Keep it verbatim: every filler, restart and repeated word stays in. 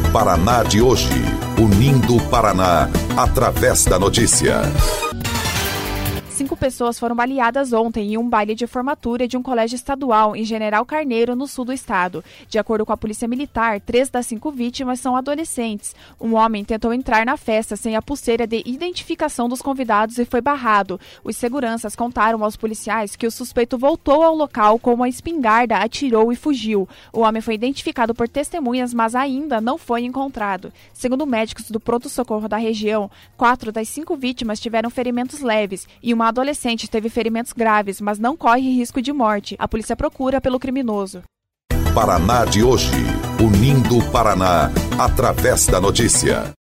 Paraná de hoje, unindo o Paraná através da notícia. Cinco pessoas foram baleadas ontem em um baile de formatura de um colégio estadual em General Carneiro, no sul do estado. De acordo com a Polícia Militar, três das cinco vítimas são adolescentes. Um homem tentou entrar na festa sem a pulseira de identificação dos convidados e foi barrado. Os seguranças contaram aos policiais que o suspeito voltou ao local com uma espingarda, atirou e fugiu. O homem foi identificado por testemunhas, mas ainda não foi encontrado. Segundo médicos do pronto-socorro da região, quatro das cinco vítimas tiveram ferimentos leves e uma adolescente teve ferimentos graves, mas não corre risco de morte. A polícia procura pelo criminoso. Paraná de hoje, unindo o Paraná através da notícia.